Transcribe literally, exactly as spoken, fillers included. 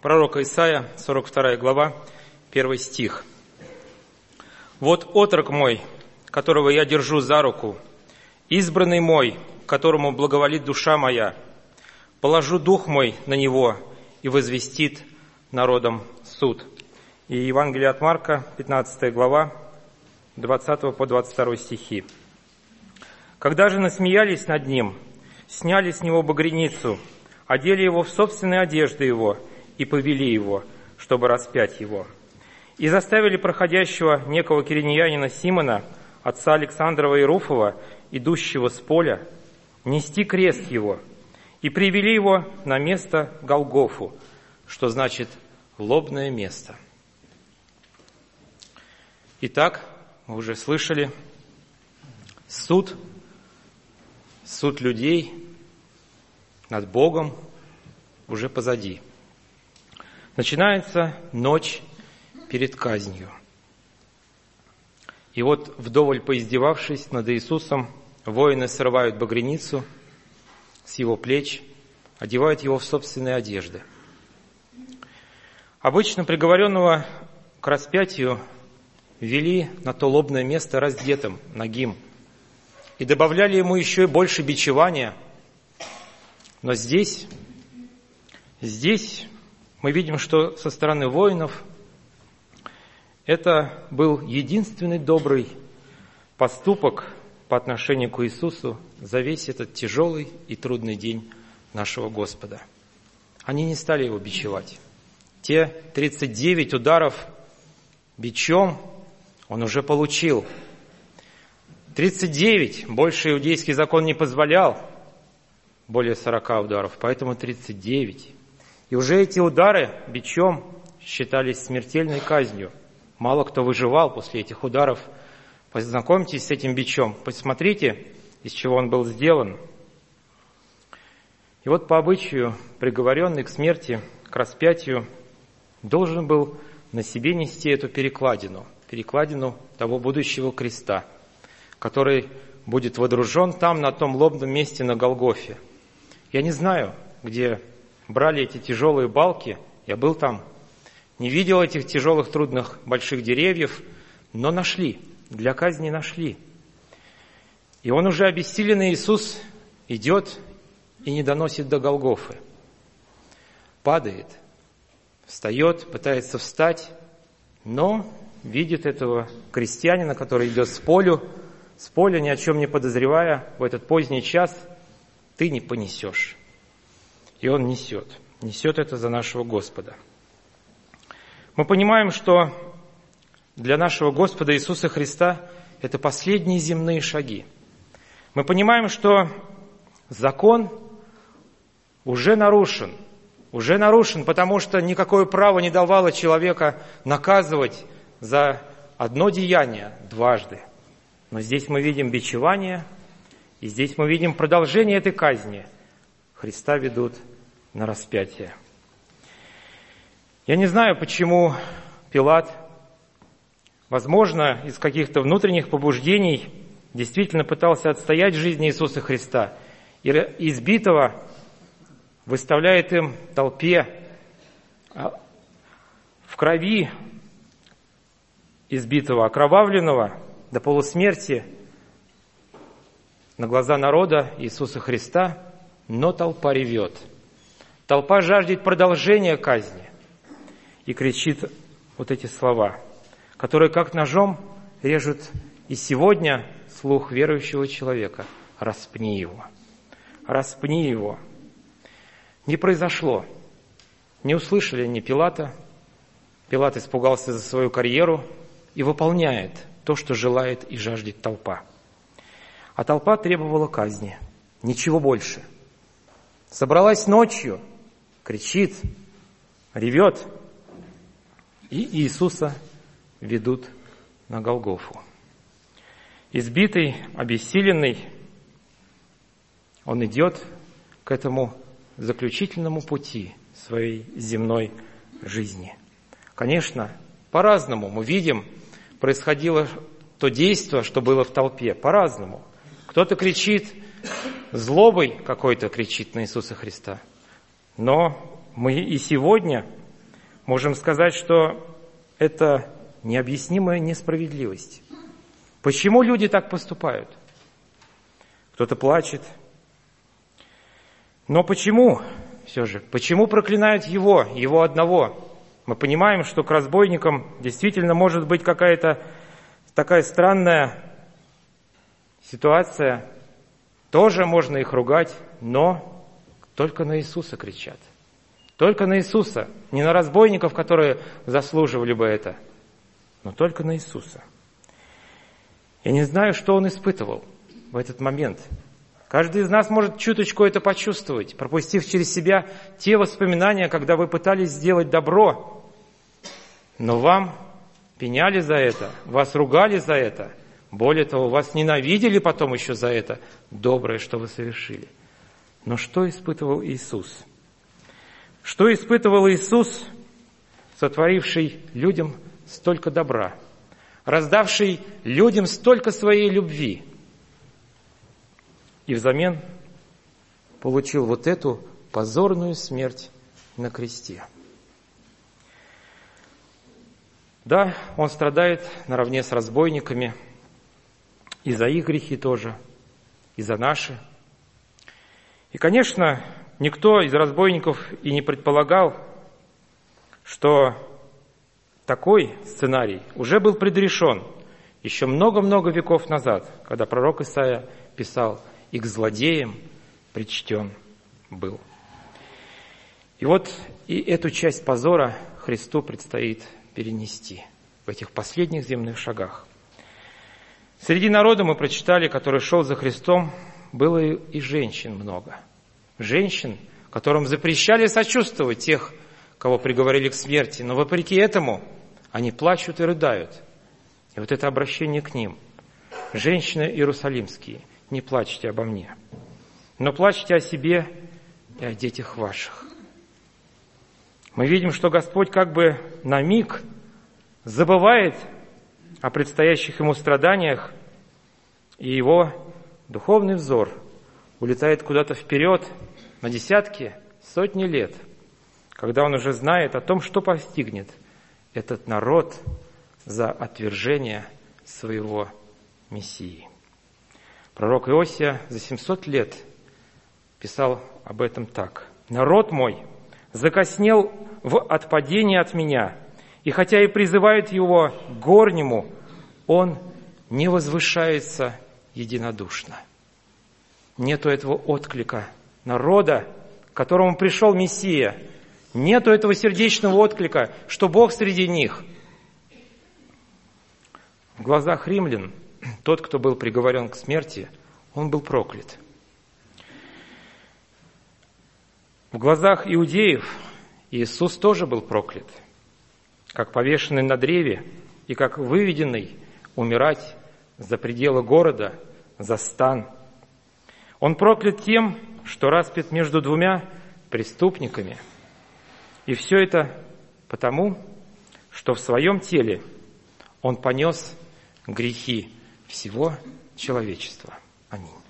Пророка Исаия, сорок вторая глава, первый стих. «Вот отрок мой, которого я держу за руку, избранный мой, которому благоволит душа моя, положу дух мой на него и возвестит народом суд». И Евангелие от Марка, пятнадцатая глава, двадцатого по двадцать второй стихи. «Когда же насмеялись над ним, сняли с него багряницу, одели его в собственные одежды его и повели его, чтобы распять его. И заставили проходящего некого киринеянина Симона, отца Александрова и Руфова, идущего с поля, нести крест его, и привели его на место Голгофу, что значит лобное место». Итак, мы уже слышали, суд, суд людей над Богом уже позади. Начинается ночь перед казнью. И вот, вдоволь поиздевавшись над Иисусом, воины срывают багряницу с его плеч, одевают его в собственные одежды. Обычно приговоренного к распятию вели на то лобное место раздетым, нагим, и добавляли ему еще и больше бичевания. Но здесь, здесь мы видим, что со стороны воинов это был единственный добрый поступок по отношению к Иисусу за весь этот тяжелый и трудный день нашего Господа. Они не стали его бичевать. Те тридцать девять ударов бичом он уже получил. тридцать девять, больше иудейский закон не позволял, более сорока ударов, поэтому тридцать девять. И уже эти удары бичом считались смертельной казнью. Мало кто выживал после этих ударов. Познакомьтесь с этим бичом, посмотрите, из чего он был сделан. И вот по обычаю приговоренный к смерти, к распятию, должен был на себе нести эту перекладину, перекладину того будущего креста, который будет водружен там, на том лобном месте на Голгофе. Я не знаю, где брали эти тяжелые балки, я был там, не видел этих тяжелых, трудных, больших деревьев, но нашли, для казни нашли. И он уже обессиленный Иисус идет и не доносит до Голгофы. Падает, встает, пытается встать, но видит этого крестьянина, который идет с полю, с поля, ни о чем не подозревая, в этот поздний час ты не понесешь. И он несет, несет это за нашего Господа. Мы понимаем, что для нашего Господа Иисуса Христа это последние земные шаги. Мы понимаем, что закон уже нарушен, уже нарушен, потому что никакое право не давало человека наказывать за одно деяние дважды. Но здесь мы видим бичевание, и здесь мы видим продолжение этой казни. Христа ведут на распятие. Я не знаю, почему Пилат, возможно, из каких-то внутренних побуждений, действительно пытался отстоять жизнь Иисуса Христа. И избитого выставляет им толпе в крови избитого, окровавленного до полусмерти на глаза народа Иисуса Христа, но толпа ревет. Толпа жаждет продолжения казни и кричит вот эти слова, которые как ножом режут и сегодня слух верующего человека. Распни его, распни его. Не произошло. Не услышали они Пилата. Пилат испугался за свою карьеру и выполняет то, что желает и жаждет толпа. А толпа требовала казни. Ничего больше. Собралась ночью, кричит, ревет, и Иисуса ведут на Голгофу. Избитый, обессиленный, он идет к этому заключительному пути своей земной жизни. Конечно, по-разному мы видим, происходило то действие, что было в толпе, по-разному. Кто-то кричит, злобой какой-то кричит на Иисуса Христа. Но мы и сегодня можем сказать, что это необъяснимая несправедливость. Почему люди так поступают? Кто-то плачет. Но почему, все же, почему проклинают его, его одного? Мы понимаем, что к разбойникам действительно может быть какая-то такая странная ситуация. Тоже можно их ругать, но только на Иисуса кричат. Только на Иисуса. Не на разбойников, которые заслуживали бы это, но только на Иисуса. Я не знаю, что он испытывал в этот момент. Каждый из нас может чуточку это почувствовать, пропустив через себя те воспоминания, когда вы пытались сделать добро, но вам пеняли за это, вас ругали за это. Более того, вас ненавидели потом еще за это доброе, что вы совершили. Но что испытывал Иисус? Что испытывал Иисус, сотворивший людям столько добра, раздавший людям столько своей любви, и взамен получил вот эту позорную смерть на кресте? Да, он страдает наравне с разбойниками, и за их грехи тоже, и за наши. И, конечно, никто из разбойников и не предполагал, что такой сценарий уже был предрешен еще много-много веков назад, когда пророк Исаия писал: «И к злодеям причтен был». И вот и эту часть позора Христу предстоит перенести в этих последних земных шагах. Среди народа, мы прочитали, который шел за Христом, было и женщин много. Женщин, которым запрещали сочувствовать тех, кого приговорили к смерти, но вопреки этому они плачут и рыдают. И вот это обращение к ним: «Женщины иерусалимские, не плачьте обо мне, но плачьте о себе и о детях ваших». Мы видим, что Господь как бы на миг забывает о предстоящих ему страданиях, и его духовный взор улетает куда-то вперед на десятки, сотни лет, когда он уже знает о том, что постигнет этот народ за отвержение своего Мессии. Пророк Иосия за семьсот лет писал об этом так: «Народ мой закоснел в отпадении от меня, и хотя и призывают его к горнему, он не возвышается единодушно». Нету этого отклика народа, к которому пришел Мессия. Нету этого сердечного отклика, что Бог среди них. В глазах римлян тот, кто был приговорен к смерти, он был проклят. В глазах иудеев Иисус тоже был проклят, как повешенный на древе и как выведенный умирать за пределы города, за стан. Он проклят тем, что распят между двумя преступниками. И все это потому, что в своем теле он понес грехи всего человечества. Аминь.